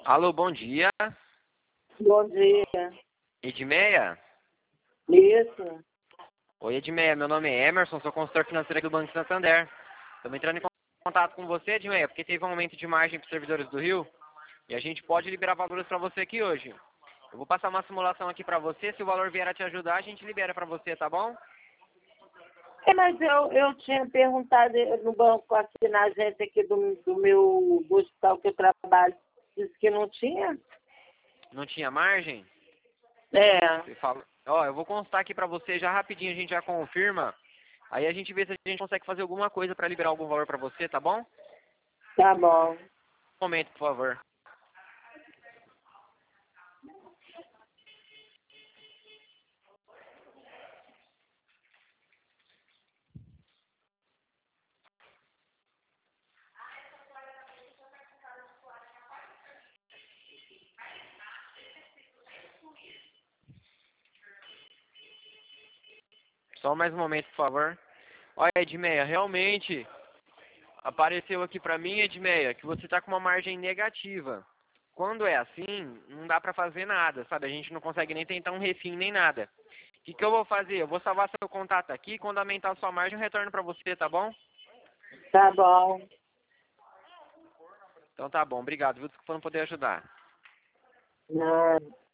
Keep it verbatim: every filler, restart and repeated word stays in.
Alô, bom dia. Bom dia. Edmeia? Isso. Oi, Edmeia. Meu nome é Emerson, sou consultor financeiro aqui do Banco Santander. Estamos entrando em contato com você, Edmeia, porque teve um aumento de margem para os servidores do Rio e a gente pode liberar valores para você aqui hoje. Eu vou passar uma simulação aqui para você. Se o valor vier a te ajudar, a gente libera para você, tá bom? É, mas eu, eu tinha perguntado no banco aqui na agência aqui do, do meu do hospital que eu trabalho, disse que não tinha. Não tinha margem? É, Você fala... Ó, eu vou constar aqui para você já rapidinho, a gente já confirma. Aí a gente vê se a gente consegue fazer alguma coisa para liberar algum valor para você, tá bom? tá bom. Um momento, por favor. Só mais um momento, por favor. Olha, Edmeia, realmente apareceu aqui pra mim, Edmeia, que você tá com uma margem negativa. Quando é assim, não dá pra fazer nada, sabe? A gente não consegue nem tentar um refim nem nada. O que, que eu vou fazer? Eu vou salvar seu contato aqui, quando aumentar a sua margem eu retorno pra você, tá bom? Tá bom. Então tá bom, obrigado, viu? Desculpa não poder ajudar. Não.